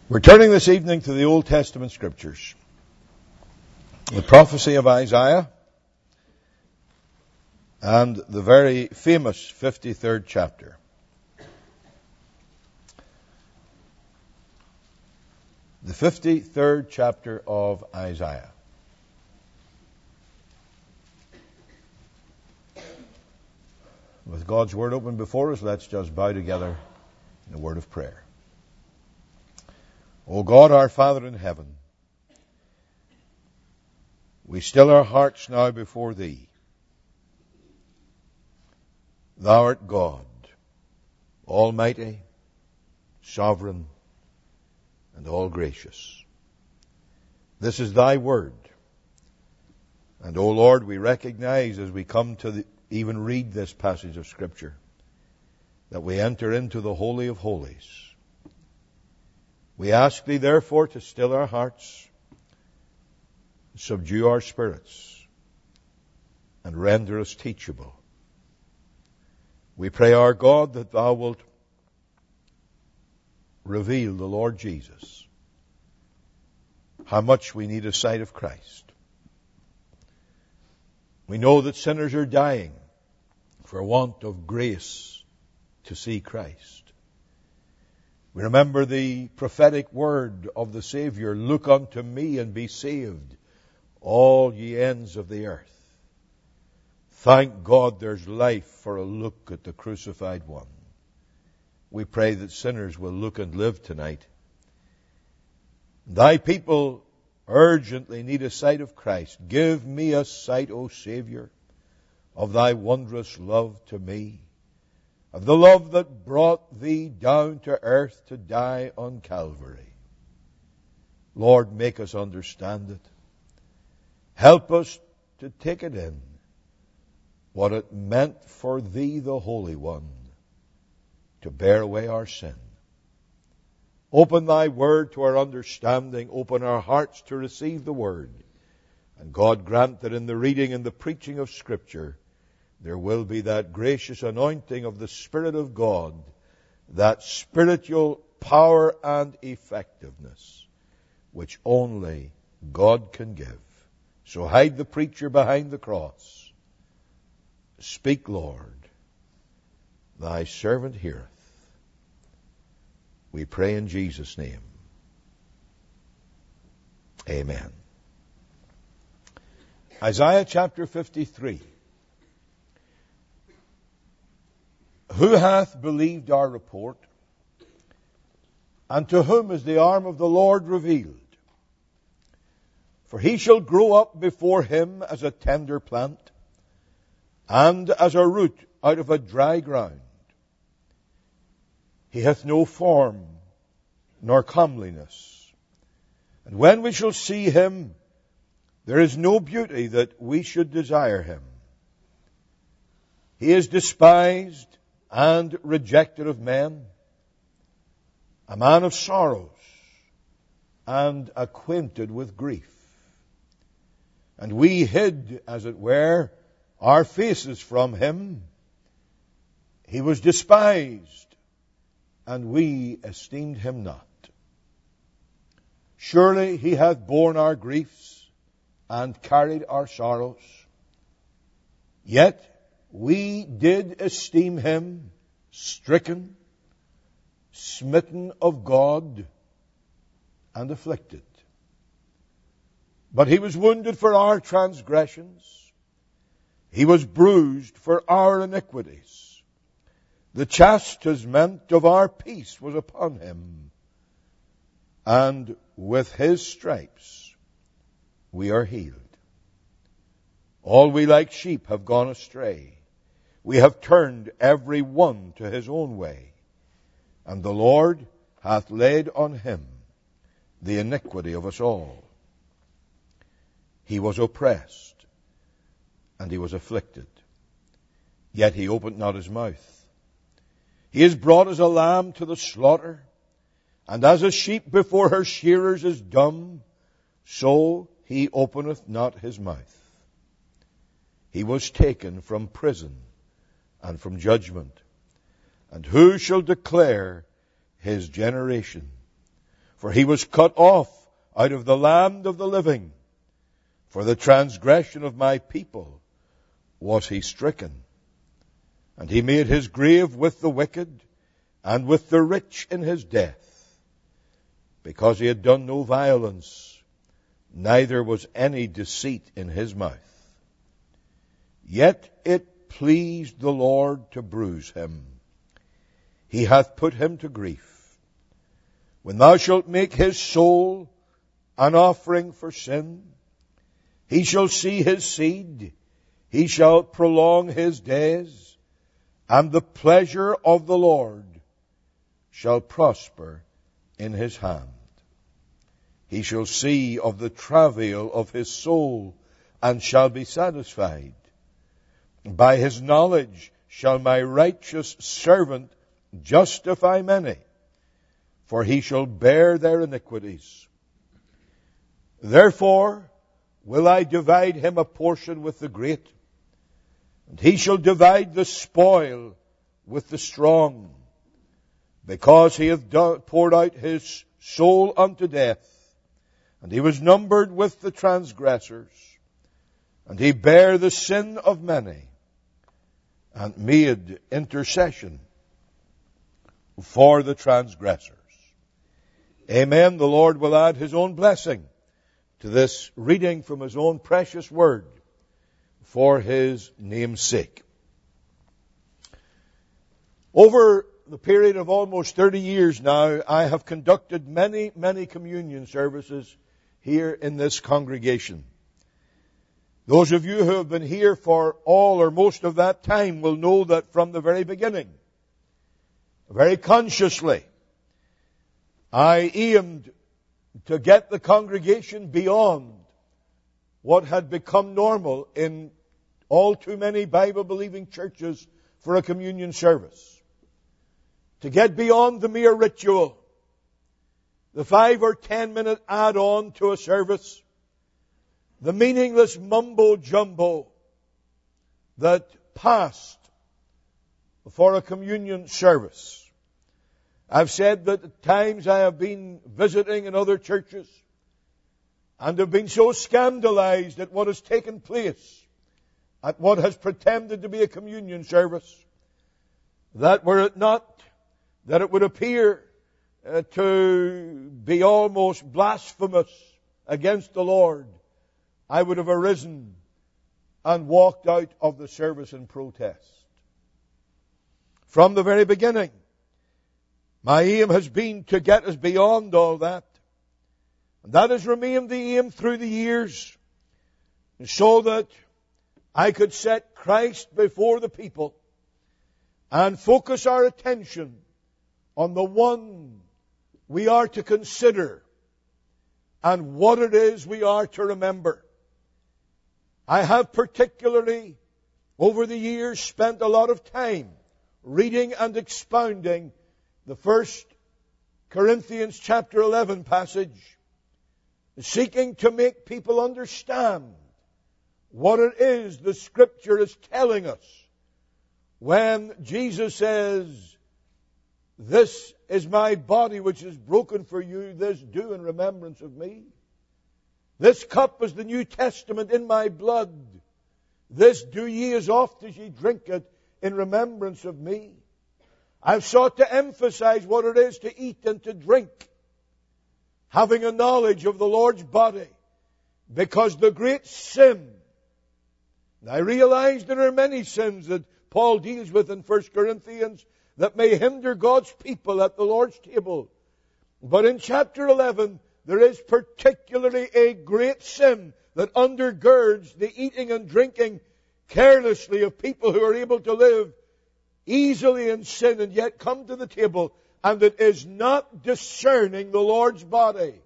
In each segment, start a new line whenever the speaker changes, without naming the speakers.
We're turning this evening to the Old Testament Scriptures. The prophecy of Isaiah and the very famous 53rd chapter. The 53rd chapter of Isaiah. With God's Word open before us, let's just bow together in a word of prayer. O God, our Father in heaven, we still our hearts now before Thee. Thou art God, Almighty, Sovereign, and all-gracious. This is Thy Word. And, O Lord, we recognize as we come to even read this passage of Scripture that we enter into the Holy of Holies. We ask Thee, therefore, to still our hearts, subdue our spirits, and render us teachable. We pray, our God, that Thou wilt reveal the Lord Jesus, how much we need a sight of Christ. We know that sinners are dying for want of grace to see Christ. We remember the prophetic word of the Savior, "Look unto me and be saved, all ye ends of the earth." Thank God there's life for a look at the crucified one. We pray that sinners will look and live tonight. Thy people urgently need a sight of Christ. Give me a sight, O Savior, of Thy wondrous love to me, of the love that brought Thee down to earth to die on Calvary. Lord, make us understand it. Help us to take it in, what it meant for Thee, the Holy One, to bear away our sin. Open Thy Word to our understanding. Open our hearts to receive the Word. And God grant that in the reading and the preaching of Scripture, there will be that gracious anointing of the Spirit of God, that spiritual power and effectiveness, which only God can give. So hide the preacher behind the cross. Speak, Lord. Thy servant heareth. We pray in Jesus' name. Amen. Isaiah chapter 53. Who hath believed our report? And to whom is the arm of the Lord revealed? For he shall grow up before him as a tender plant, and as a root out of a dry ground. He hath no form nor comeliness. And when we shall see him, there is no beauty that we should desire him. He is despised and rejected of men, a man of sorrows and acquainted with grief. And we hid, as it were, our faces from him. He was despised, and we esteemed him not. Surely he hath borne our griefs and carried our sorrows. Yet we did esteem him stricken, smitten of God, and afflicted. But he was wounded for our transgressions. He was bruised for our iniquities. The chastisement of our peace was upon him, and with his stripes we are healed. All we like sheep have gone astray. We have turned every one to his own way, and the Lord hath laid on him the iniquity of us all. He was oppressed, and he was afflicted, yet he opened not his mouth. He is brought as a lamb to the slaughter, and as a sheep before her shearers is dumb, so he openeth not his mouth. He was taken from prison and from judgment. And who shall declare his generation? For he was cut off out of the land of the living. For the transgression of my people was he stricken. And he made his grave with the wicked and with the rich in his death, because he had done no violence, neither was any deceit in his mouth. Yet it pleased the Lord to bruise him. He hath put him to grief. When thou shalt make his soul an offering for sin, he shall see his seed, he shall prolong his days, and the pleasure of the Lord shall prosper in his hand. He shall see of the travail of his soul, and shall be satisfied. By his knowledge shall my righteous servant justify many, for he shall bear their iniquities. Therefore will I divide him a portion with the great, and he shall divide the spoil with the strong, because he hath poured out his soul unto death, and he was numbered with the transgressors, and he bare the sin of many, and made intercession for the transgressors. Amen. The Lord will add his own blessing to this reading from his own precious word for his name's sake. Over the period of almost 30 years now, I have conducted many, many communion services here in this congregation. Those of you who have been here for all or most of that time will know that from the very beginning, very consciously, I aimed to get the congregation beyond what had become normal in all too many Bible-believing churches for a communion service. To get beyond the mere ritual, the 5 or 10 minute add-on to a service, the meaningless mumbo-jumbo that passed for a communion service. I've said that at times I have been visiting in other churches and have been so scandalized at what has taken place, at what has pretended to be a communion service, that were it not that it would appear to be almost blasphemous against the Lord, I would have arisen and walked out of the service in protest. From the very beginning, my aim has been to get us beyond all that. And that has remained the aim through the years, so that I could set Christ before the people and focus our attention on the one we are to consider and what it is we are to remember. I have particularly, over the years, spent a lot of time reading and expounding the 1 Corinthians chapter 11 passage, seeking to make people understand what it is the Scripture is telling us when Jesus says, "This is my body which is broken for you, this do in remembrance of me. This cup is the New Testament in my blood. This do ye as oft as ye drink it in remembrance of me." I've sought to emphasize what it is to eat and to drink, having a knowledge of the Lord's body, because the great sin, and I realize there are many sins that Paul deals with in 1 Corinthians that may hinder God's people at the Lord's table. But in chapter 11, there is particularly a great sin that undergirds the eating and drinking carelessly of people who are able to live easily in sin and yet come to the table, and it is not discerning the Lord's body.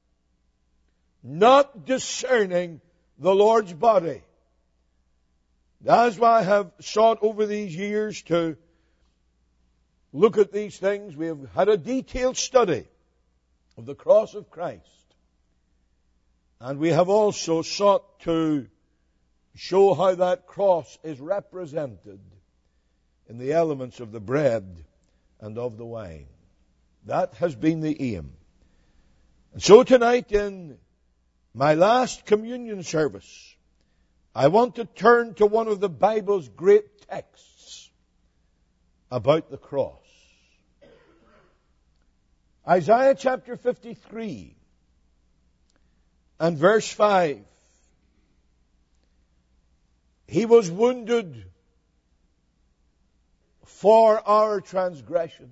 Not discerning the Lord's body. That's why I have sought over these years to look at these things. We have had a detailed study of the cross of Christ. And we have also sought to show how that cross is represented in the elements of the bread and of the wine. That has been the aim. And so tonight in my last communion service, I want to turn to one of the Bible's great texts about the cross. Isaiah chapter 53 and verse 5. He was wounded for our transgressions.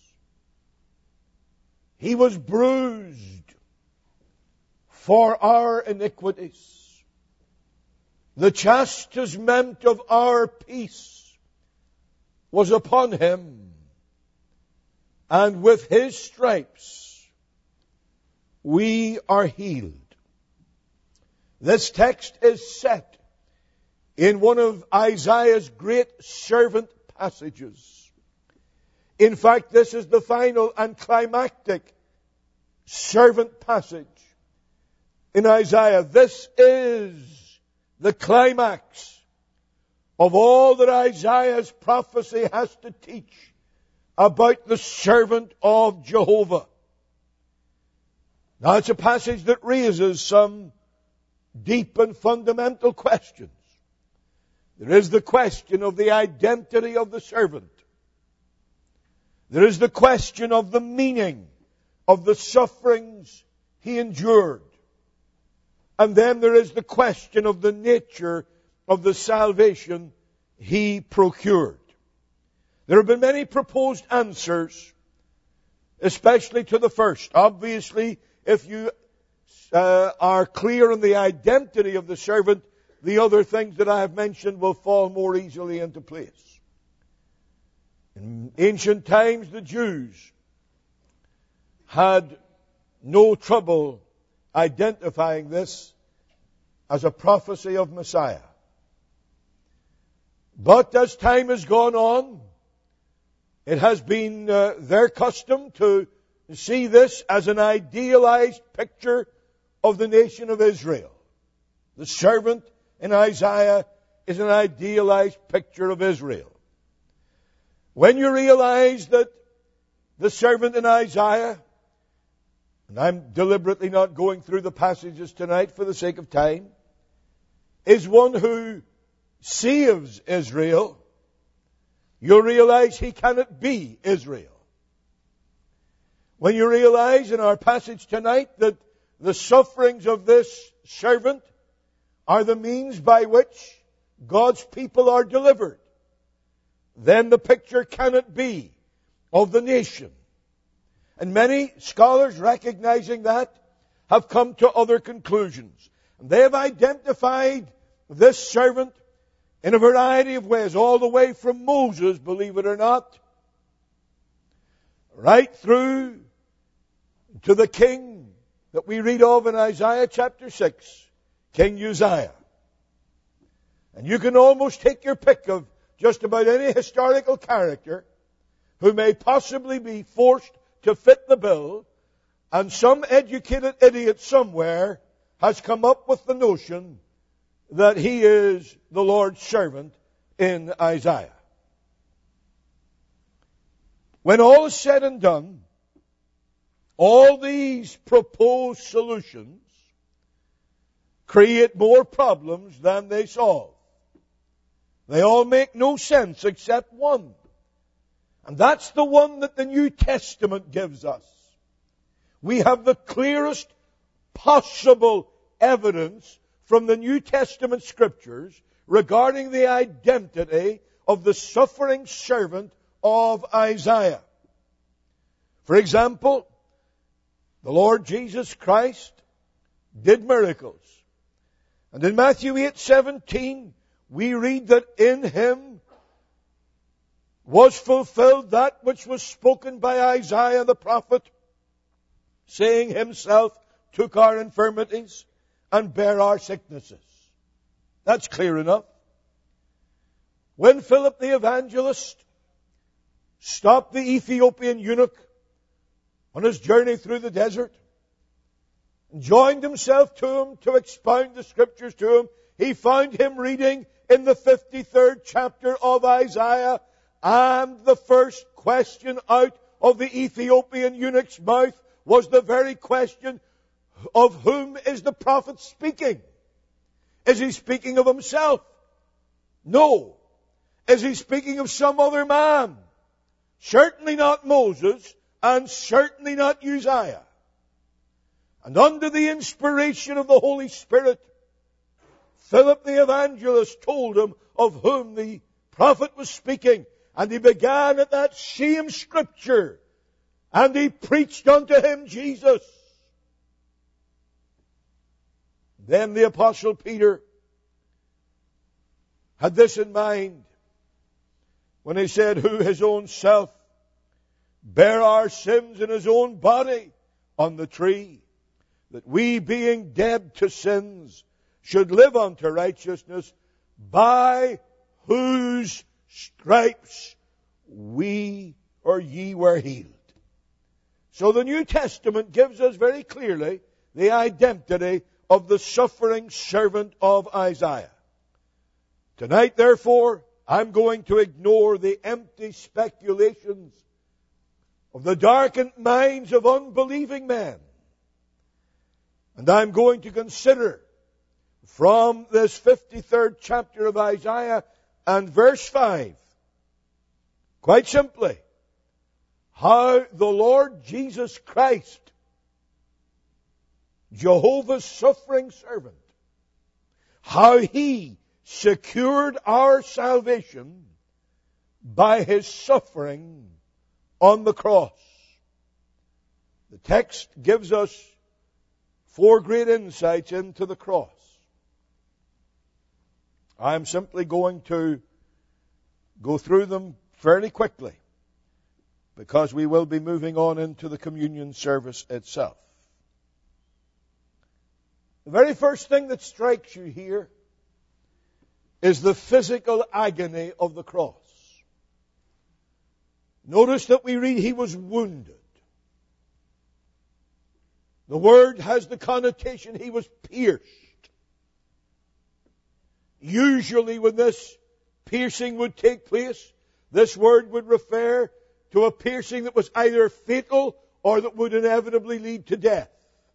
He was bruised for our iniquities. The chastisement of our peace was upon him, and with his stripes we are healed. This text is set in one of Isaiah's great servant passages. In fact, this is the final and climactic servant passage in Isaiah. This is the climax of all that Isaiah's prophecy has to teach about the servant of Jehovah. Now, it's a passage that raises some deep and fundamental questions. There is the question of the identity of the servant. There is the question of the meaning of the sufferings he endured. And then there is the question of the nature of the salvation he procured. There have been many proposed answers, especially to the first. Obviously, if you are clear on the identity of the servant, the other things that I have mentioned will fall more easily into place. In ancient times, the Jews had no trouble identifying this as a prophecy of Messiah. But as time has gone on, it has been their custom to see this as an idealized picture of the nation of Israel. The servant in Isaiah is an idealized picture of Israel. When you realize that the servant in Isaiah, and I'm deliberately not going through the passages tonight for the sake of time, is one who saves Israel, you'll realize he cannot be Israel. When you realize in our passage tonight that the sufferings of this servant are the means by which God's people are delivered, then the picture cannot be of the nation. And many scholars, recognizing that, have come to other conclusions. And they have identified this servant in a variety of ways, all the way from Moses, believe it or not, right through to the king that we read of in Isaiah chapter 6, King Uzziah. And you can almost take your pick of just about any historical character who may possibly be forced to fit the bill, and some educated idiot somewhere has come up with the notion that he is the Lord's servant in Isaiah. When all is said and done, all these proposed solutions create more problems than they solve. They all make no sense except one. And that's the one that the New Testament gives us. We have the clearest possible evidence from the New Testament Scriptures regarding the identity of the suffering servant of Isaiah. For example, the Lord Jesus Christ did miracles. And in Matthew 8:17, we read that in Him was fulfilled that which was spoken by Isaiah the prophet, saying Himself took our infirmities and bare our sicknesses. That's clear enough. When Philip the evangelist stopped the Ethiopian eunuch on his journey through the desert and joined himself to him to expound the Scriptures to him, he found him reading in the 53rd chapter of Isaiah, and the first question out of the Ethiopian eunuch's mouth was the very question, of whom is the prophet speaking? Is he speaking of himself? No. Is he speaking of some other man? Certainly not Moses, and certainly not Uzziah. And under the inspiration of the Holy Spirit, Philip the evangelist told him of whom the prophet was speaking. And he began at that same scripture, and he preached unto him Jesus. Then the Apostle Peter had this in mind when he said, who his own self bare our sins in his own body on the tree, that we, being dead to sins, should live unto righteousness, by whose stripes we or ye were healed. So the New Testament gives us very clearly the identity of the suffering servant of Isaiah. Tonight, therefore, I'm going to ignore the empty speculations of the darkened minds of unbelieving men. And I'm going to consider from this 53rd chapter of Isaiah and verse 5, quite simply, how the Lord Jesus Christ, Jehovah's suffering servant, how He secured our salvation by His suffering on the cross. The text gives us 4 great insights into the cross. I'm simply going to go through them fairly quickly, because we will be moving on into the communion service itself. The very first thing that strikes you here is the physical agony of the cross. Notice that we read He was wounded. The word has the connotation He was pierced. Usually when this piercing would take place, this word would refer to a piercing that was either fatal or that would inevitably lead to death.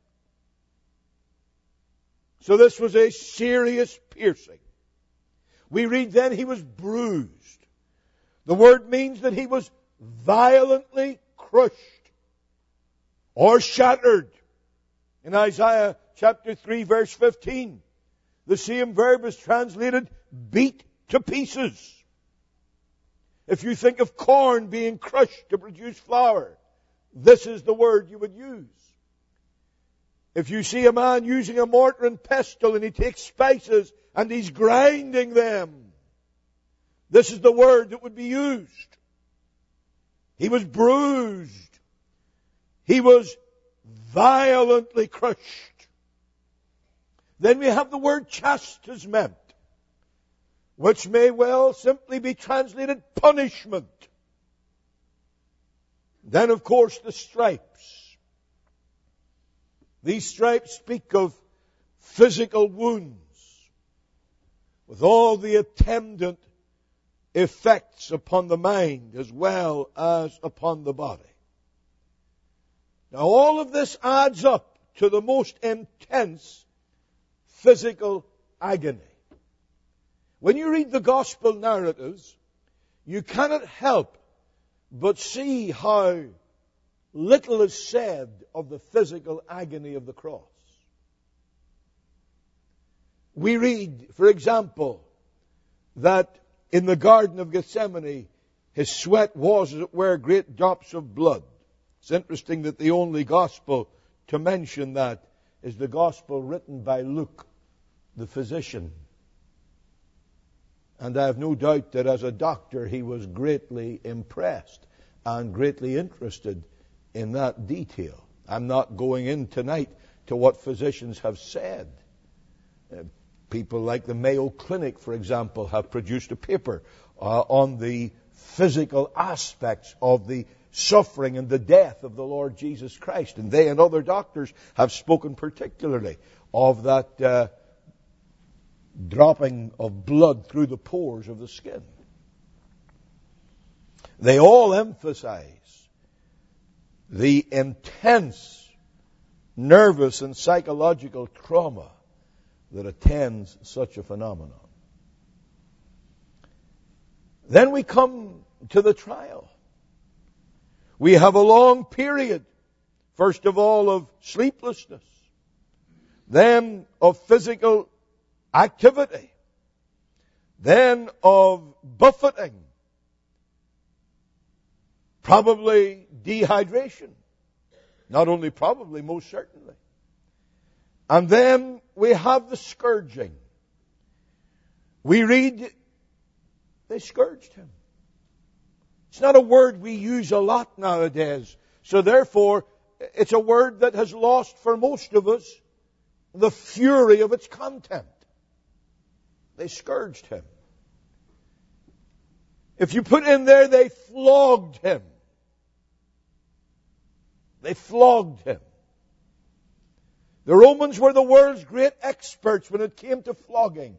So this was a serious piercing. We read then He was bruised. The word means that He was violently crushed or shattered. In Isaiah chapter 3 verse 15, the same verb is translated beat to pieces. If you think of corn being crushed to produce flour, this is the word you would use. If you see a man using a mortar and pestle and he takes spices and he's grinding them, this is the word that would be used. He was bruised. He was violently crushed. Then we have the word chastisement, which may well simply be translated punishment. Then, of course, the stripes. These stripes speak of physical wounds with all the attendant effects upon the mind as well as upon the body. Now, all of this adds up to the most intense physical agony. When you read the gospel narratives, you cannot help but see how little is said of the physical agony of the cross. We read, for example, that in the Garden of Gethsemane, His sweat was, as it were, great drops of blood. It's interesting that the only gospel to mention that is the gospel written by Luke, the physician. And I have no doubt that as a doctor he was greatly impressed and greatly interested in that detail. I'm not going in tonight to what physicians have said. People like the Mayo Clinic, for example, have produced a paper on the physical aspects of the suffering and the death of the Lord Jesus Christ. And they and other doctors have spoken particularly of that dropping of blood through the pores of the skin. They all emphasize the intense nervous and psychological trauma that attends such a phenomenon. Then we come to the trial. We have a long period, first of all, of sleeplessness, then of physical activity, then of buffeting, probably dehydration. Not only probably, most certainly. And then we have the scourging. We read, they scourged him. It's not a word we use a lot nowadays. So therefore, it's a word that has lost for most of us the fury of its content. They scourged him. If you put in there, they flogged him. They flogged him. The Romans were the world's great experts when it came to flogging.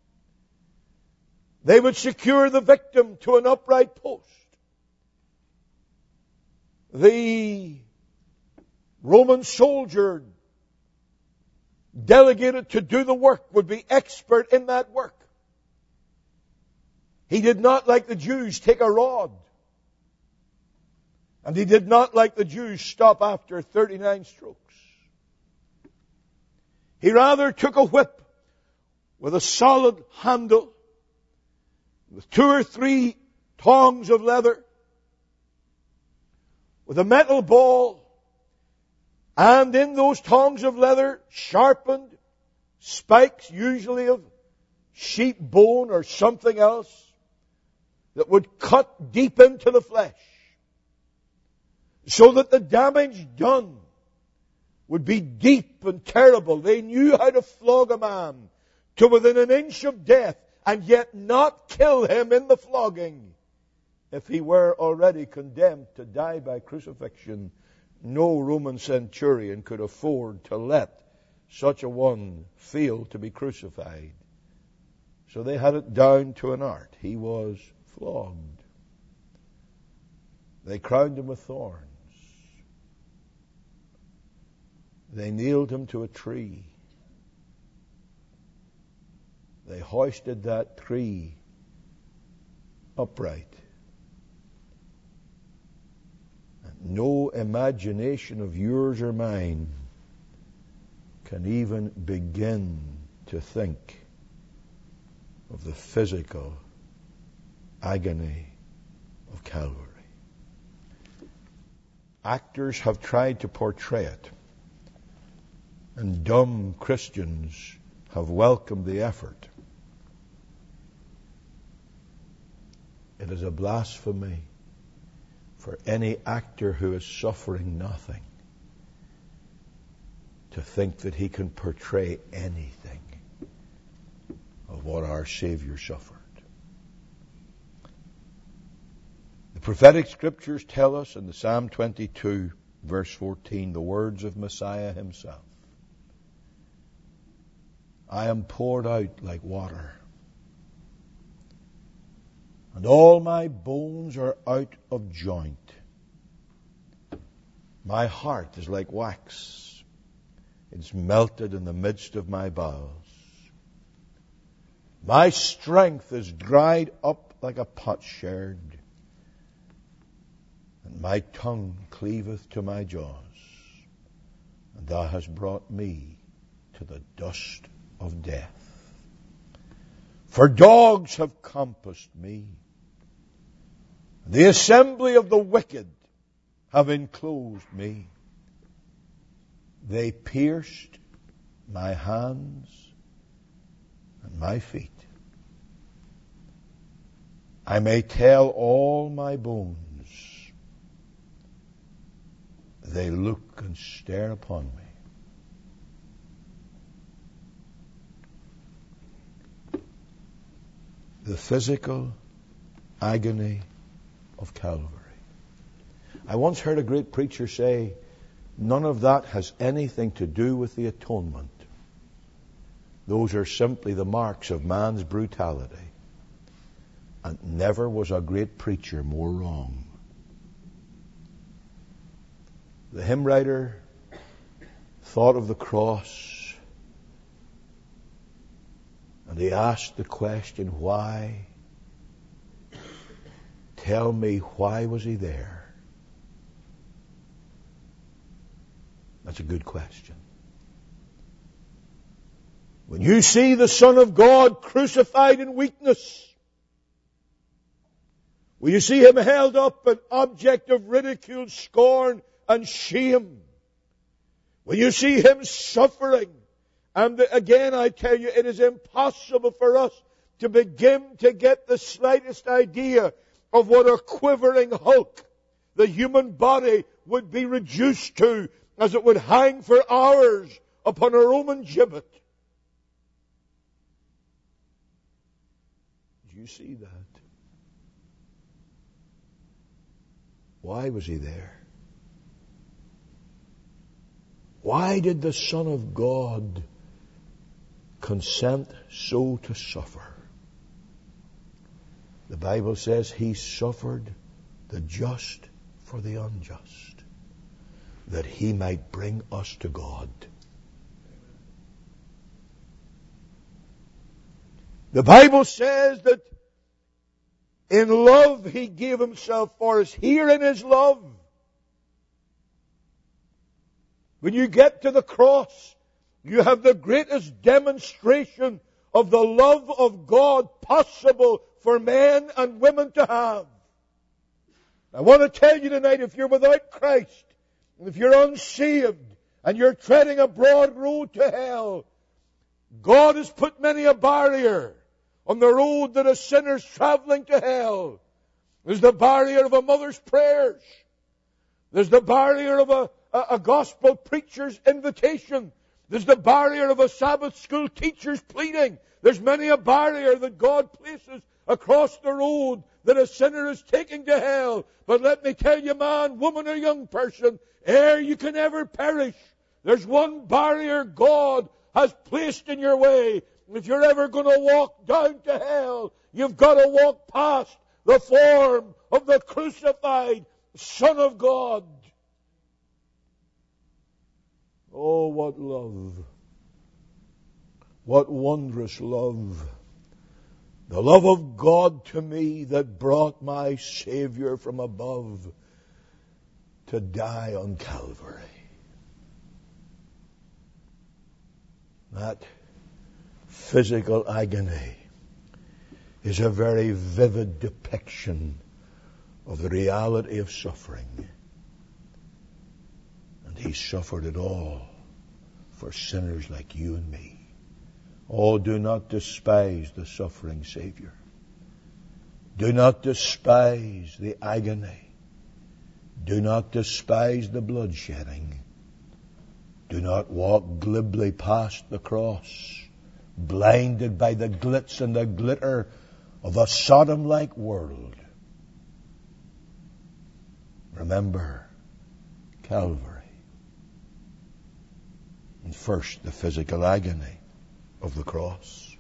They would secure the victim to an upright post. The Roman soldier delegated to do the work would be expert in that work. He did not, like the Jews, take a rod. And he did not, like the Jews, stop after 39 strokes. He rather took a whip with a solid handle, with 2 or 3 tongs of leather, with a metal ball, and in those tongs of leather, sharpened spikes, usually of sheep bone or something else, that would cut deep into the flesh, so that the damage done would be deep and terrible. They knew how to flog a man to within an inch of death, and yet not kill him in the flogging. If he were already condemned to die by crucifixion, no Roman centurion could afford to let such a one fail to be crucified. So they had it down to an art. He was flogged. They crowned him with thorns. They nailed him to a tree. They hoisted that tree upright. And no imagination of yours or mine can even begin to think of the physical agony of Calvary. Actors have tried to portray it, and dumb Christians have welcomed the effort. It is a blasphemy for any actor who is suffering nothing to think that he can portray anything of what our Savior suffered. The prophetic scriptures tell us in the Psalm 22, verse 14, the words of Messiah himself. I am poured out like water, and all my bones are out of joint. My heart is like wax. It's melted in the midst of my bowels. My strength is dried up like a potsherd, and my tongue cleaveth to my jaws. And thou hast brought me to the dust of death. For dogs have compassed me. The assembly of the wicked have enclosed me. They pierced my hands and my feet. I may tell all my bones. They look and stare upon me. The physical agony of Calvary. I once heard a great preacher say, none of that has anything to do with the atonement. Those are simply the marks of man's brutality. And never was a great preacher more wrong. The hymn writer thought of the cross, and he asked the question, why? Tell me, why was he there? That's a good question. When you see the Son of God crucified in weakness, when you see him held up an object of ridicule, scorn, and shame, when you see him suffering, and again I tell you, it is impossible for us to begin to get the slightest idea of what a quivering hulk the human body would be reduced to as it would hang for hours upon a Roman gibbet. Do you see that? Why was he there? Why did the Son of God consent so to suffer? The Bible says he suffered the just for the unjust, that he might bring us to God. The Bible says that in love he gave himself for us. Here in his love, when you get to the cross, you have the greatest demonstration of the love of God possible for men and women to have. I want to tell you tonight, if you're without Christ, and if you're unsaved, and you're treading a broad road to hell, God has put many a barrier on the road that a sinner's traveling to hell. There's the barrier of a mother's prayers. There's the barrier of a gospel preacher's invitation. There's the barrier of a Sabbath school teacher's pleading. There's many a barrier that God places across the road that a sinner is taking to hell. But let me tell you, man, woman, or young person, ere you can ever perish, there's one barrier God has placed in your way. If you're ever going to walk down to hell, you've got to walk past the form of the crucified Son of God. Oh, what love. What wondrous love. The love of God to me that brought my Savior from above to die on Calvary. That physical agony is a very vivid depiction of the reality of suffering. And he suffered it all for sinners like you and me. Oh, do not despise the suffering Savior. Do not despise the agony. Do not despise the bloodshedding. Do not walk glibly past the cross, blinded by the glitz and the glitter of a Sodom-like world. Remember Calvary. And first, the physical agony of the cross.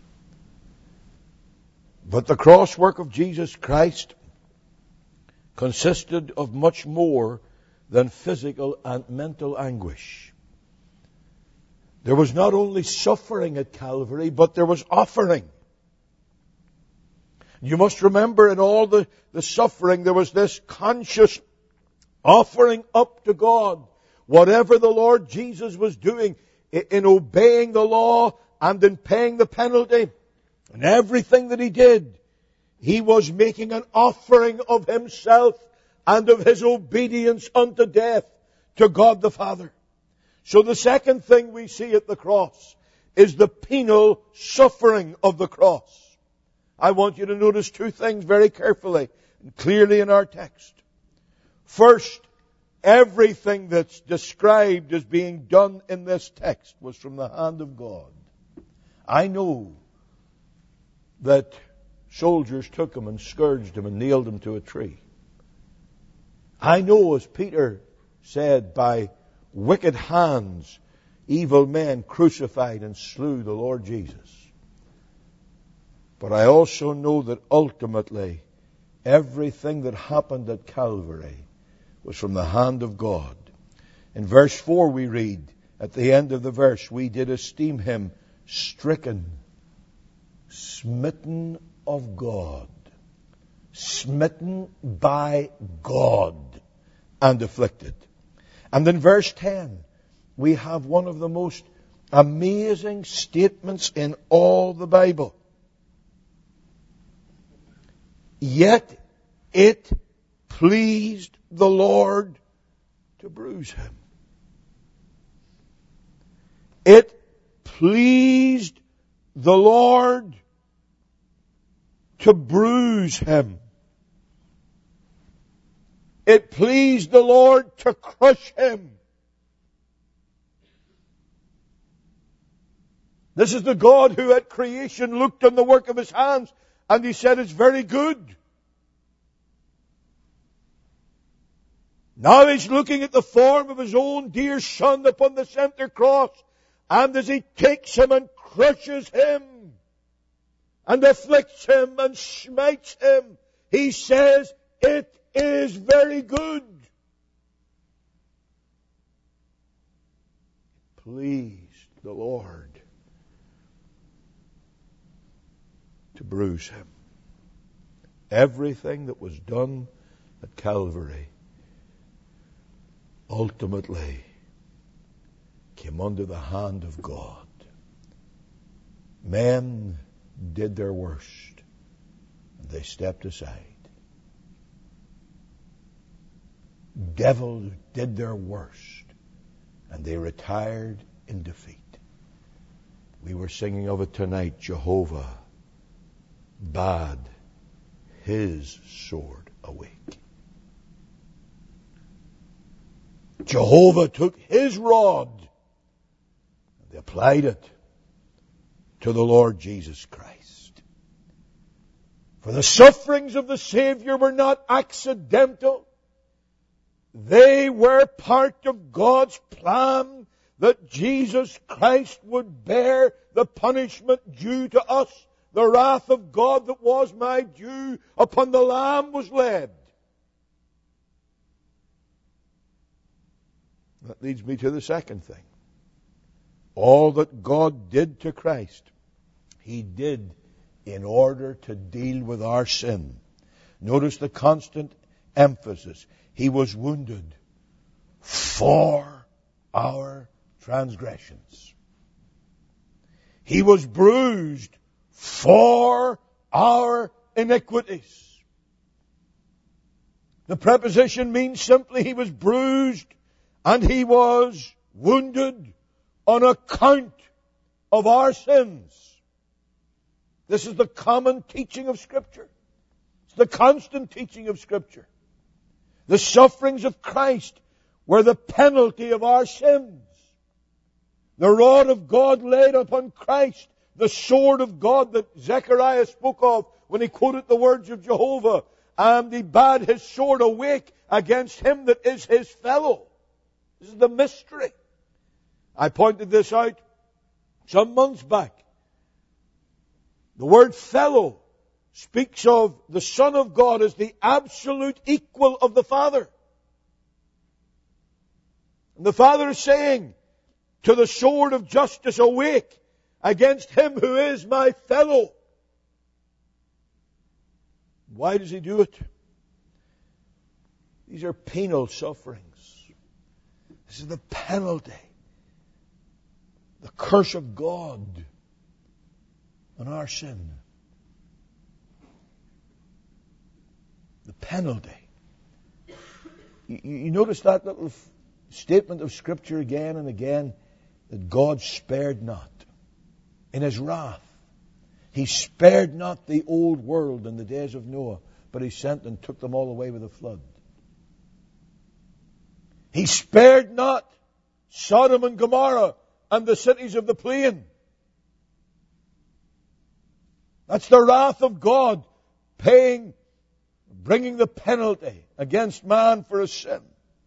But the cross work of Jesus Christ consisted of much more than physical and mental anguish. There was not only suffering at Calvary, but there was offering. You must remember, in all the suffering, there was this conscious offering up to God. Whatever the Lord Jesus was doing in obeying the law and in paying the penalty, and everything that he did, he was making an offering of himself and of his obedience unto death to God the Father. So the second thing we see at the cross is the penal suffering of the cross. I want you to notice two things very carefully and clearly in our text. First, everything that's described as being done in this text was from the hand of God. I know that soldiers took him and scourged him and nailed him to a tree. I know, as Peter said, by wicked hands, evil men crucified and slew the Lord Jesus. But I also know that ultimately everything that happened at Calvary was from the hand of God. In verse 4 we read, at the end of the verse, we did esteem him stricken, smitten of God, smitten by God, and afflicted. And in verse 10, we have one of the most amazing statements in all the Bible. Yet it pleased the Lord to bruise him. It pleased the Lord to bruise him. It pleased the Lord to crush him. This is the God who at creation looked on the work of his hands and he said it's very good. Now he's looking at the form of his own dear Son upon the center cross, and as he takes him and crushes him and afflicts him and smites him, he says, it is very good. Please the Lord to bruise him. Everything that was done at Calvary ultimately came under the hand of God. Men did their worst, and they stepped aside. Devils did their worst, and they retired in defeat. We were singing of it tonight. Jehovah bade his sword awake. Jehovah took his rod and they applied it to the Lord Jesus Christ. For the sufferings of the Savior were not accidental. They were part of God's plan that Jesus Christ would bear the punishment due to us. The wrath of God that was my due upon the Lamb was laid. That leads me to the second thing. All that God did to Christ, He did in order to deal with our sin. Notice the constant emphasis. He was wounded for our transgressions. He was bruised for our iniquities. The preposition means simply He was bruised and He was wounded on account of our sins. This is the common teaching of Scripture. It's the constant teaching of Scripture. The sufferings of Christ were the penalty of our sins. The rod of God laid upon Christ, the sword of God that Zechariah spoke of when he quoted the words of Jehovah, and he bade his sword awake against him that is his fellow. This is the mystery. I pointed this out some months back. The word fellow speaks of the Son of God as the absolute equal of the Father. And the Father is saying to the sword of justice, awake against him who is my fellow. Why does He do it? These are penal sufferings. This is the penalty, the curse of God on our sin. The penalty. You notice that little statement of Scripture again and again, that God spared not. In His wrath, He spared not the old world in the days of Noah, but He sent and took them all away with a flood. He spared not Sodom and Gomorrah and the cities of the plain. That's the wrath of God bringing the penalty against man for his sin.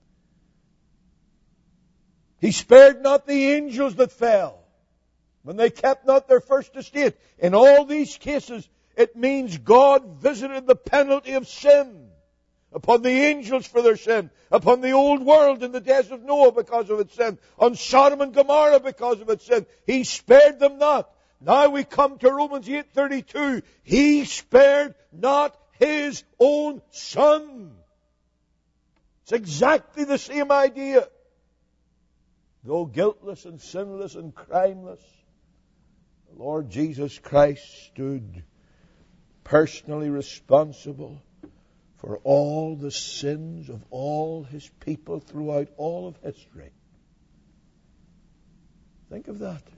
He spared not the angels that fell when they kept not their first estate. In all these cases, it means God visited the penalty of sin upon the angels for their sin, upon the old world in the days of Noah because of its sin, on Sodom and Gomorrah because of its sin. He spared them not. Now we come to Romans 8:32. He spared not His own Son. It's exactly the same idea. Though guiltless and sinless and crimeless, the Lord Jesus Christ stood personally responsible for all the sins of all His people throughout all of history. Think of that.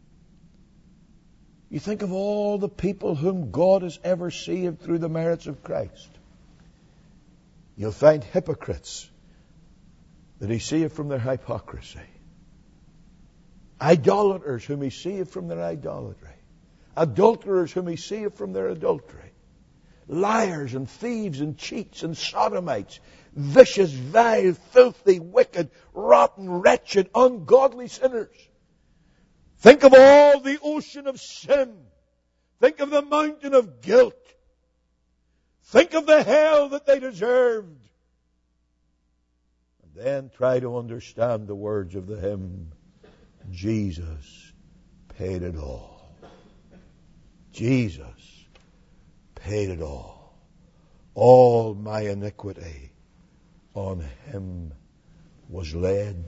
You think of all the people whom God has ever saved through the merits of Christ. You'll find hypocrites that He saved from their hypocrisy. Idolaters whom He saved from their idolatry. Adulterers whom He saved from their adultery. Liars and thieves and cheats and sodomites. Vicious, vile, filthy, wicked, rotten, wretched, ungodly sinners. Think of all the ocean of sin. Think of the mountain of guilt. Think of the hell that they deserved. And then try to understand the words of the hymn. Jesus paid it all. Jesus paid it all. All my iniquity on Him was laid.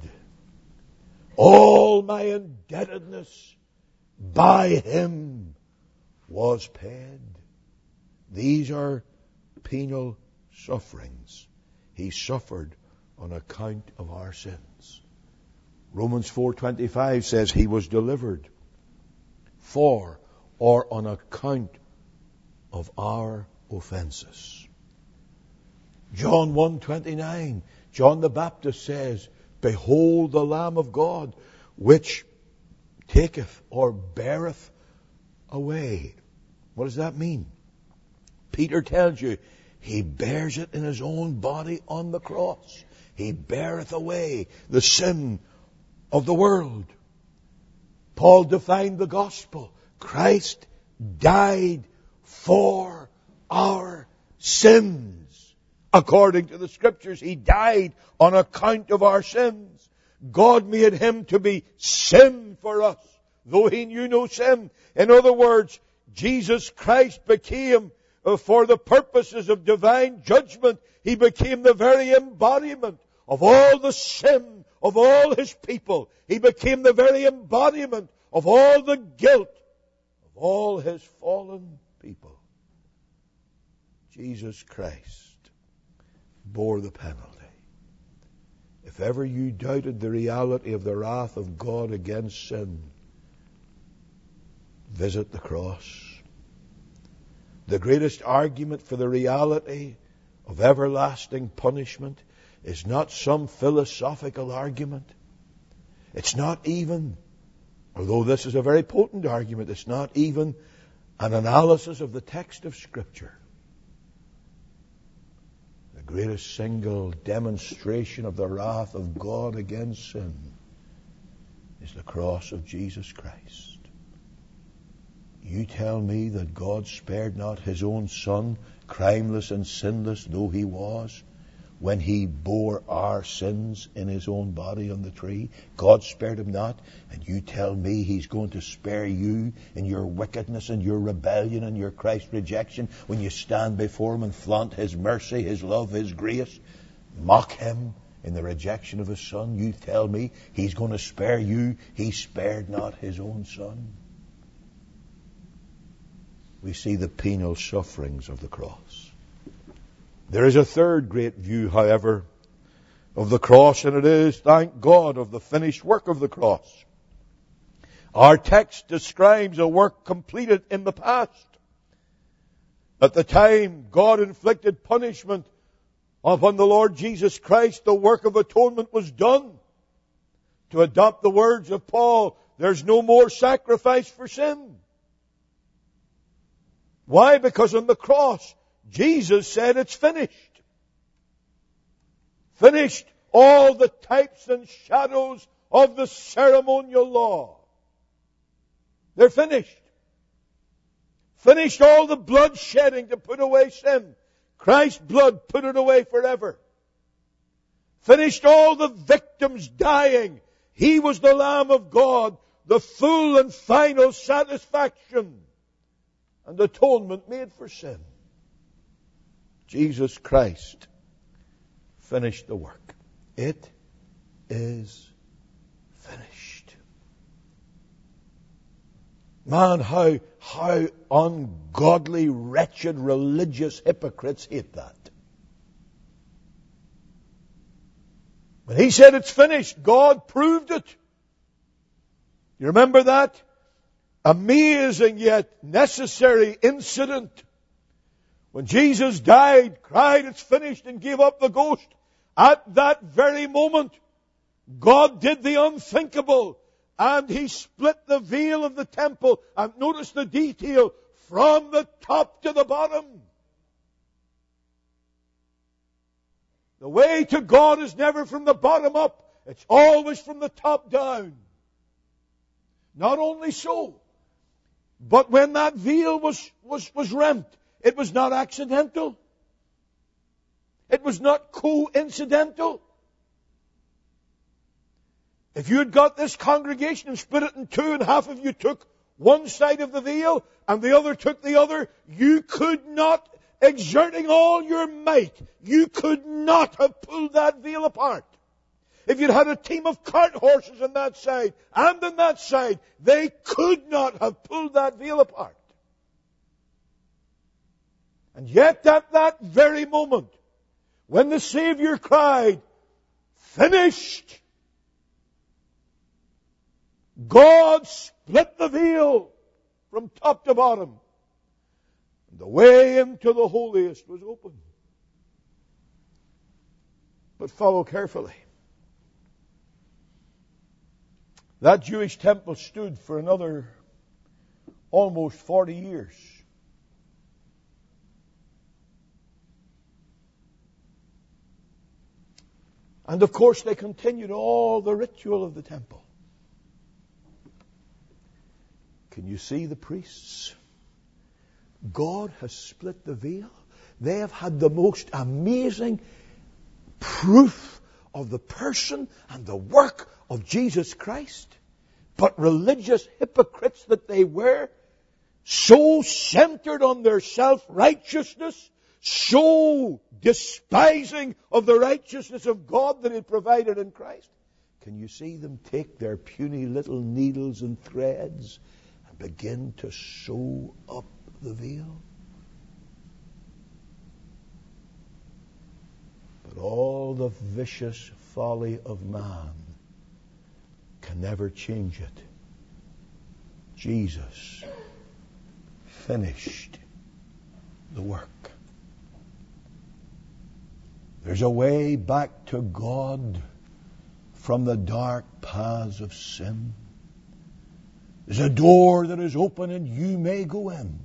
All my indebtedness by Him was paid. These are penal sufferings. He suffered on account of our sins. Romans 4:25 says He was delivered for or on account of our offenses. John 1:29, John the Baptist says, Behold the Lamb of God, which taketh or beareth away. What does that mean? Peter tells you, He bears it in His own body on the cross. He beareth away the sin of the world. Paul defined the gospel. Christ died for our sins. According to the Scriptures, He died on account of our sins. God made Him to be sin for us, though He knew no sin. In other words, Jesus Christ became, for the purposes of divine judgment, He became the very embodiment of all the sin of all His people. He became the very embodiment of all the guilt of all His fallen people. Jesus Christ bore the penalty. If ever you doubted the reality of the wrath of God against sin, visit the cross. The greatest argument for the reality of everlasting punishment is not some philosophical argument. It's not even, although this is a very potent argument, it's not even an analysis of the text of Scripture. The greatest single demonstration of the wrath of God against sin is the cross of Jesus Christ. You tell me that God spared not His own Son, crimeless and sinless though He was, when He bore our sins in His own body on the tree? God spared Him not, and you tell me He's going to spare you in your wickedness and your rebellion and your Christ rejection when you stand before Him and flaunt His mercy, His love, His grace, mock Him in the rejection of His Son? You tell me He's going to spare you. He spared not His own Son. We see the penal sufferings of the cross. There is a third great view, however, of the cross, and it is, thank God, of the finished work of the cross. Our text describes a work completed in the past. At the time God inflicted punishment upon the Lord Jesus Christ, the work of atonement was done. To adopt the words of Paul, there's no more sacrifice for sin. Why? Because on the cross, Jesus said it's finished. Finished all the types and shadows of the ceremonial law. They're finished. Finished all the blood shedding to put away sin. Christ's blood put it away forever. Finished all the victims dying. He was the Lamb of God, the full and final satisfaction and atonement made for sin. Jesus Christ finished the work. It is finished. Man, how ungodly, wretched, religious hypocrites hate that. When he said it's finished, God proved it. You remember that? Amazing yet necessary incident. When Jesus died, cried, "It's finished," and gave up the ghost. At that very moment, God did the unthinkable, and He split the veil of the temple. And notice the detail, from the top to the bottom. The way to God is never from the bottom up. It's always from the top down. Not only so, but when that veil was rent, it was not accidental. It was not coincidental. If you had got this congregation and split it in two, and half of you took one side of the veil and the other took the other, you could not, exerting all your might, you could not have pulled that veil apart. If you'd had a team of cart horses on that side and on that side, they could not have pulled that veil apart. And yet at that very moment, when the Savior cried, "Finished!" God split the veil from top to bottom. And the way into the holiest was open. But follow carefully. That Jewish temple stood for another almost 40 years. And of course they continued all the ritual of the temple. Can you see the priests? God has split the veil. They have had the most amazing proof of the person and the work of Jesus Christ. But religious hypocrites that they were, so centered on their self-righteousness, so despising of the righteousness of God that He provided in Christ. Can you see them take their puny little needles and threads and begin to sew up the veil? But all the vicious folly of man can never change it. Jesus finished the work. There's a way back to God from the dark paths of sin. There's a door that is open and you may go in.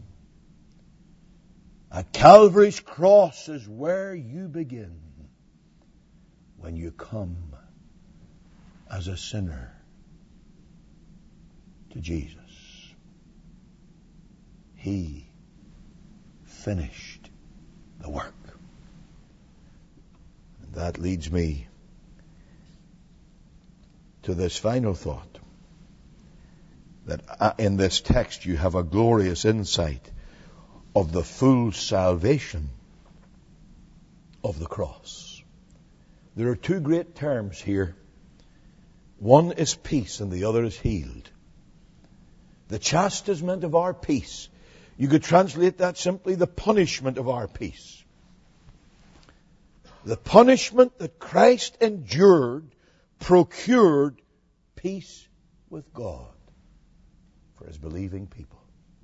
At Calvary's cross is where you begin when you come as a sinner to Jesus. He finished the work. And that leads me to this final thought, that in this text you have a glorious insight of the full salvation of the cross. There are two great terms here. One is peace and the other is healed. The chastisement of our peace. You could translate that simply the punishment of our peace. The punishment that Christ endured procured peace with God for His believing people.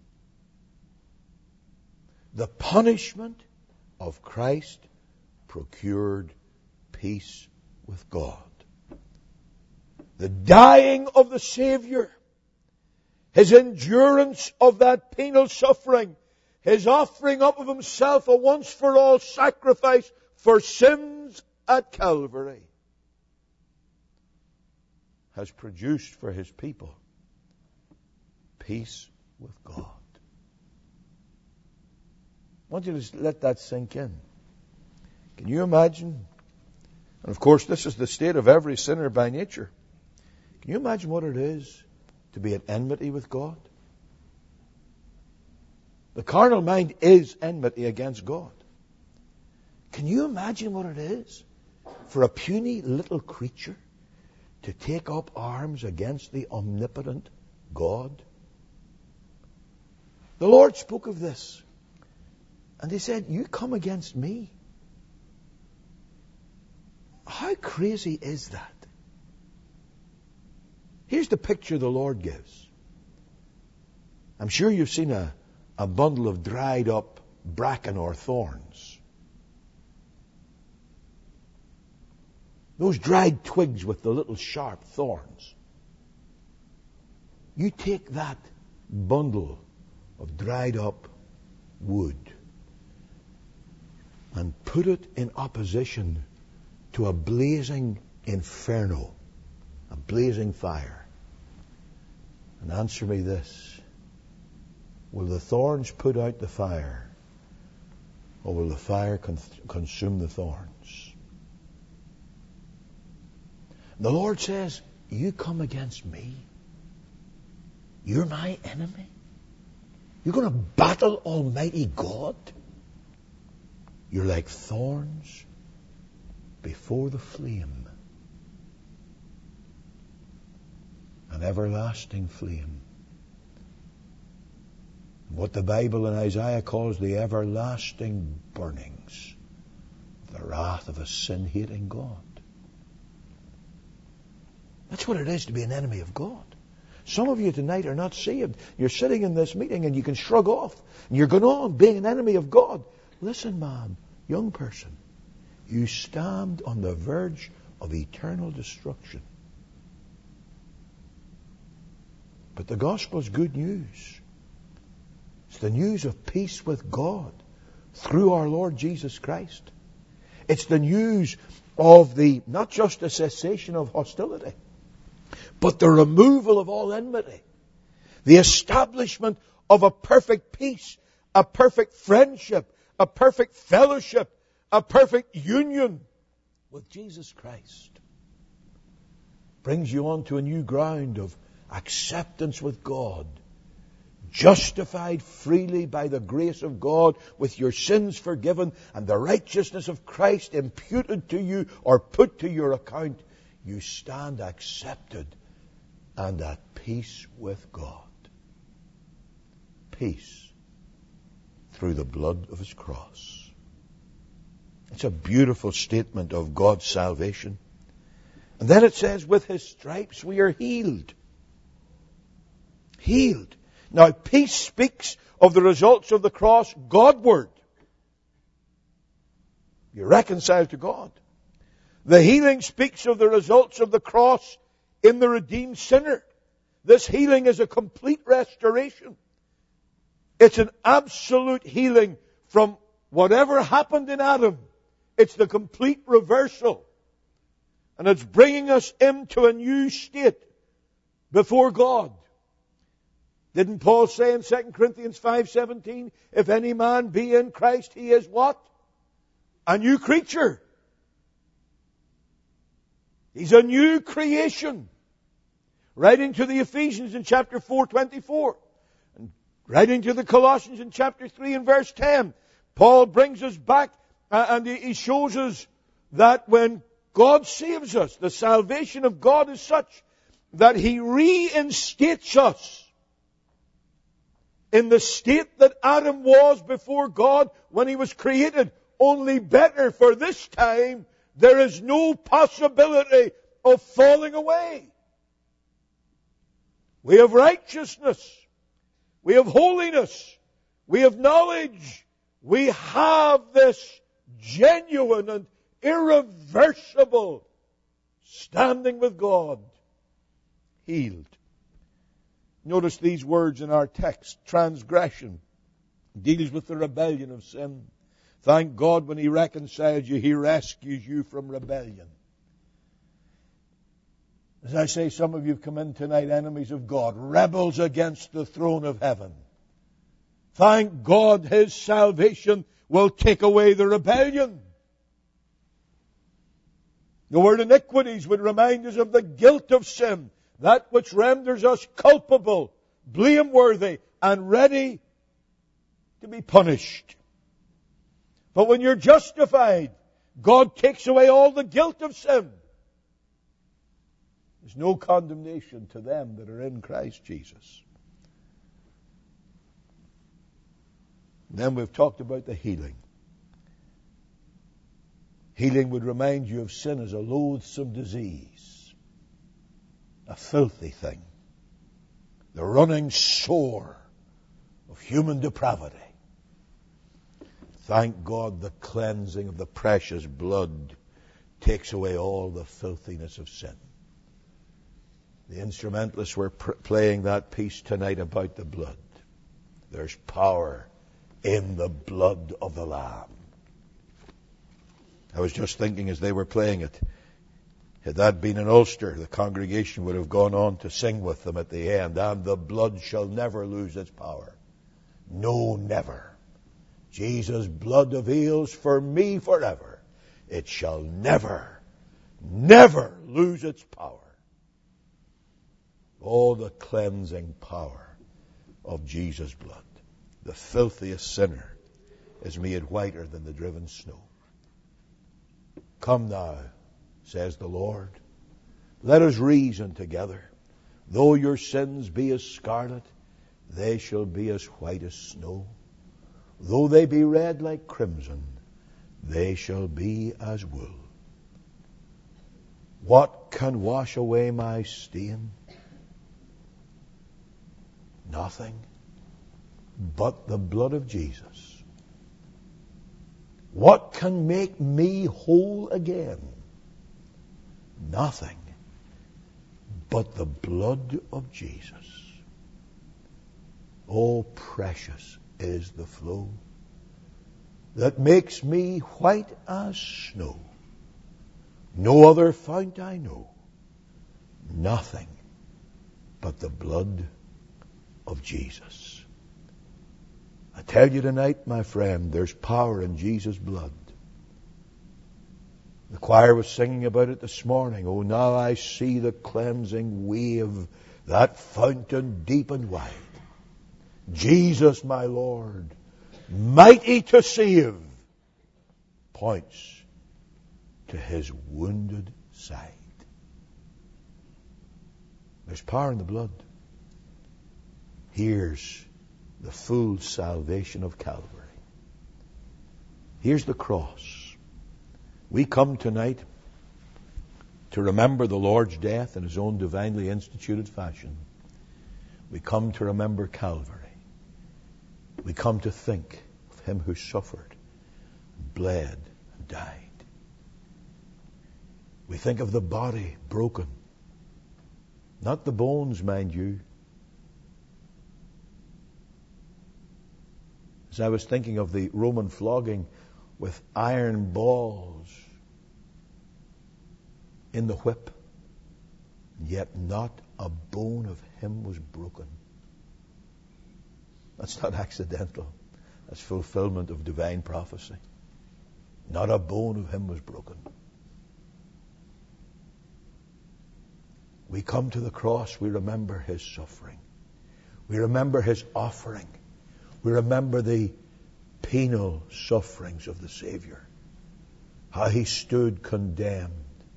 The punishment of Christ procured peace with God. The dying of the Savior, His endurance of that penal suffering, His offering up of Himself a once-for-all sacrifice for sins at Calvary, has produced for His people peace with God. I want you to let that sink in. Can you imagine? And of course, this is the state of every sinner by nature. Can you imagine what it is to be at enmity with God? The carnal mind is enmity against God. Can you imagine what it is for a puny little creature to take up arms against the omnipotent God? The Lord spoke of this, and He said, you come against me. How crazy is that? Here's the picture the Lord gives. I'm sure you've seen a bundle of dried up bracken or thorns. Those dried twigs with the little sharp thorns. You take that bundle of dried up wood and put it in opposition to a blazing inferno, a blazing fire. And answer me this: will the thorns put out the fire, or will the fire consume the thorns? The Lord says, you come against me. You're my enemy. You're going to battle Almighty God. You're like thorns before the flame, an everlasting flame. What the Bible in Isaiah calls the everlasting burnings, the wrath of a sin-hating God. That's what it is to be an enemy of God. Some of you tonight are not saved. You're sitting in this meeting and you can shrug off. And you're going on being an enemy of God. Listen, man, young person, you stand on the verge of eternal destruction. But the gospel is good news. It's the news of peace with God through our Lord Jesus Christ. It's the news of not just the cessation of hostility, but the removal of all enmity. The establishment of a perfect peace, a perfect friendship, a perfect fellowship, a perfect union with Jesus Christ. Brings you onto a new ground of acceptance with God. Justified freely by the grace of God, with your sins forgiven and the righteousness of Christ imputed to you or put to your account. You stand accepted and at peace with God. Peace through the blood of His cross. It's a beautiful statement of God's salvation. And then it says, with His stripes we are healed. Healed. Now, peace speaks of the results of the cross Godward. You're reconciled to God. The healing speaks of the results of the cross in the redeemed sinner. This healing is a complete restoration. It's an absolute healing from whatever happened in Adam. It's the complete reversal. And it's bringing us into a new state before God. Didn't Paul say in 2 Corinthians 5:17, if any man be in Christ, he is what? A new creature. He's a new creation. Writing to the Ephesians in chapter 4:24. And writing to the Colossians in chapter 3 and verse 10. Paul brings us back and he shows us that when God saves us, the salvation of God is such that He reinstates us in the state that Adam was before God when he was created. Only better, for this time there is no possibility of falling away. We have righteousness. We have holiness. We have knowledge. We have this genuine and irreversible standing with God. Healed. Notice these words in our text. Transgression deals with the rebellion of sin. Thank God when He reconciles you, He rescues you from rebellion. As I say, some of you have come in tonight enemies of God, rebels against the throne of heaven. Thank God His salvation will take away the rebellion. The word iniquities would remind us of the guilt of sin, that which renders us culpable, blameworthy, and ready to be punished. But when you're justified, God takes away all the guilt of sin. There's no condemnation to them that are in Christ Jesus. Then we've talked about the healing. Healing would remind you of sin as a loathsome disease, a filthy thing, the running sore of human depravity. Thank God the cleansing of the precious blood takes away all the filthiness of sin. The instrumentalists were playing that piece tonight about the blood. There's power in the blood of the Lamb. I was just thinking as they were playing it, had that been in Ulster, the congregation would have gone on to sing with them at the end, and the blood shall never lose its power. No, never. Jesus' blood avails for me forever. It shall never, never lose its power. Oh, the cleansing power of Jesus' blood. The filthiest sinner is made whiter than the driven snow. Come now, says the Lord, let us reason together. Though your sins be as scarlet, they shall be as white as snow. Though they be red like crimson, they shall be as wool. What can wash away my stain? Nothing but the blood of Jesus. What can make me whole again? Nothing but the blood of Jesus. Oh, precious is the flow that makes me white as snow. No other fount I know. Nothing but the blood of Jesus. I tell you tonight, my friend, there's power in Jesus' blood. The choir was singing about it this morning. Oh, now I see the cleansing wave, that fountain deep and wide. Jesus, my Lord, mighty to save, points to his wounded side. There's power in the blood. Here's the full salvation of Calvary. Here's the cross. We come tonight to remember the Lord's death in his own divinely instituted fashion. We come to remember Calvary. We come to think of him who suffered, bled, and died. We think of the body broken. Not the bones, mind you. As I was thinking of the Roman flogging with iron balls in the whip, yet not a bone of him was broken. That's not accidental. That's fulfillment of divine prophecy. Not a bone of him was broken. We come to the cross, we remember his suffering. We remember his offering. We remember the penal sufferings of the Savior. How he stood condemned.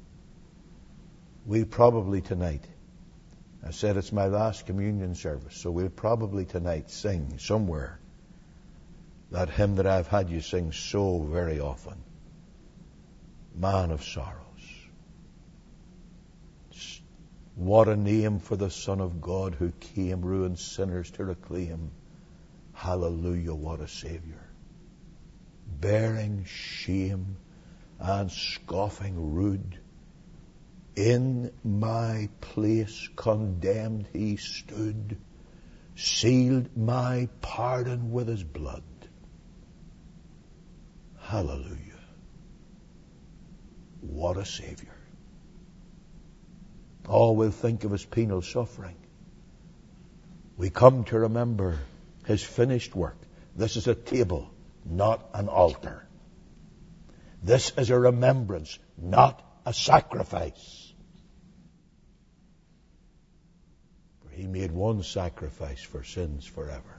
We probably tonight, I said it's my last communion service, so we'll probably tonight sing somewhere that hymn that I've had you sing so very often. Man of Sorrows. What a name for the Son of God who came ruined sinners to reclaim. Hallelujah, what a Savior. Bearing shame and scoffing rude, in my place condemned he stood, sealed my pardon with his blood. Hallelujah. What a Savior. Oh, we'll think of his penal suffering. We come to remember his finished work. This is a table, not an altar. This is a remembrance, not a sacrifice. For he made one sacrifice for sins forever.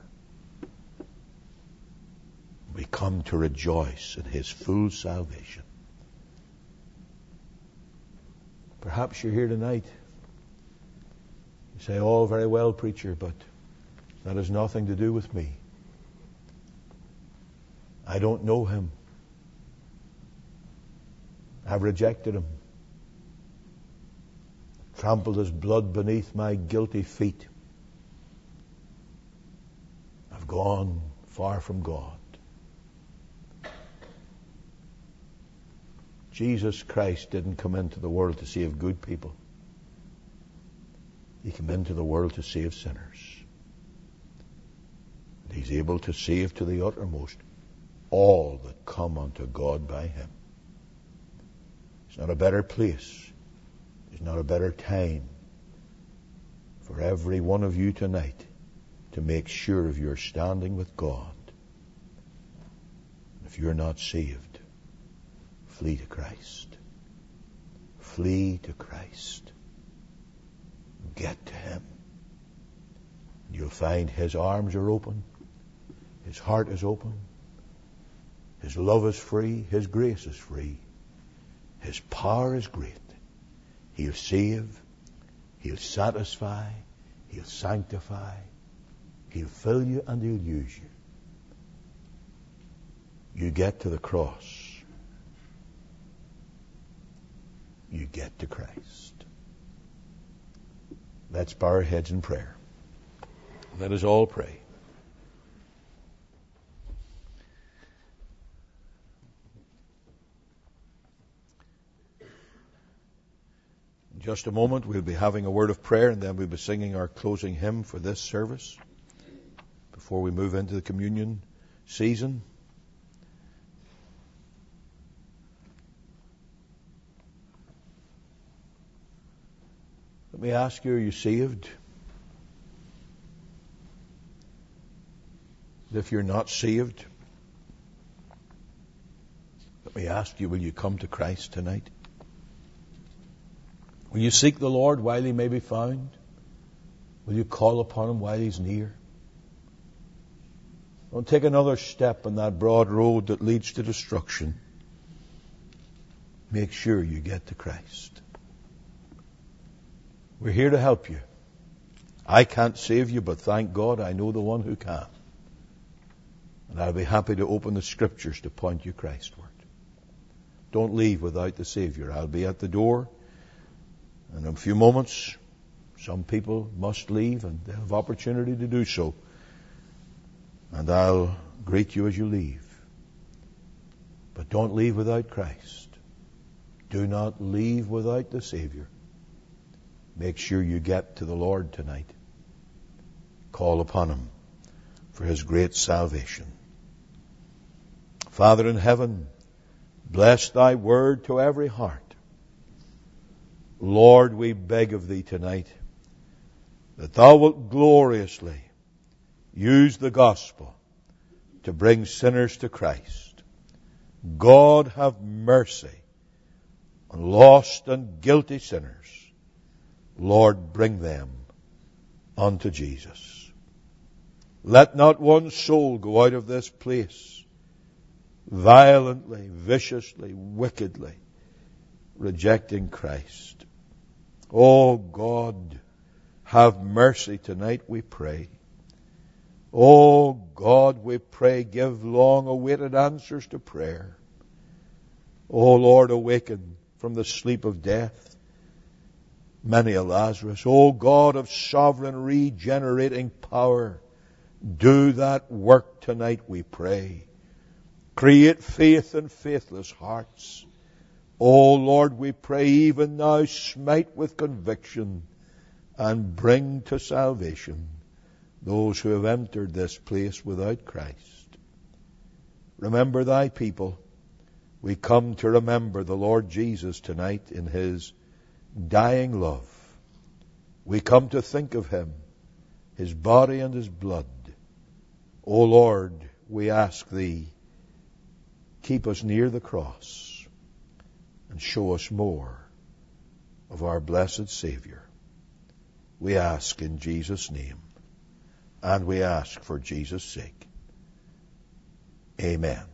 We come to rejoice in his full salvation. Perhaps you're here tonight. You say, "Oh, very well, preacher, but that has nothing to do with me. I don't know him. I've rejected him. Trampled his blood beneath my guilty feet. I've gone far from God." Jesus Christ didn't come into the world to save good people. He came into the world to save sinners. And he's able to save to the uttermost all that come unto God by him. It's not a better place. It's not a better time for every one of you tonight to make sure of your standing with God. If you're not saved, flee to Christ. Flee to Christ. Get to him. You'll find his arms are open. His heart is open. His love is free. His grace is free. His power is great. He'll save. He'll satisfy. He'll sanctify. He'll fill you and he'll use you. You get to the cross. You get to Christ. Let's bow our heads in prayer. Let us all pray. In just a moment, we'll be having a word of prayer, and then we'll be singing our closing hymn for this service before we move into the communion season. Let me ask you, are you saved? If you're not saved, let me ask you, will you come to Christ tonight? Will you seek the Lord while he may be found? Will you call upon him while he's near? Don't take another step on that broad road that leads to destruction. Make sure you get to Christ. We're here to help you. I can't save you, but thank God I know the one who can. And I'll be happy to open the Scriptures to point you Christward. Don't leave without the Savior. I'll be at the door. And in a few moments, some people must leave, and they have opportunity to do so. And I'll greet you as you leave. But don't leave without Christ. Do not leave without the Savior. Make sure you get to the Lord tonight. Call upon him for his great salvation. Father in heaven, bless thy word to every heart. Lord, we beg of thee tonight that thou wilt gloriously use the gospel to bring sinners to Christ. God, have mercy on lost and guilty sinners. Lord, bring them unto Jesus. Let not one soul go out of this place violently, viciously, wickedly rejecting Christ. Oh God, have mercy tonight, we pray. Oh God, we pray, give long-awaited answers to prayer. Oh Lord, awaken from the sleep of death many a Lazarus. Oh God of sovereign regenerating power, do that work tonight, we pray. Create faith in faithless hearts. Oh Lord, we pray even now, smite with conviction and bring to salvation those who have entered this place without Christ. Remember thy people. We come to remember the Lord Jesus tonight in his dying love. We come to think of him, his body and his blood. O Lord, we ask thee, keep us near the cross and show us more of our blessed Savior. We ask in Jesus' name, and we ask for Jesus' sake. Amen.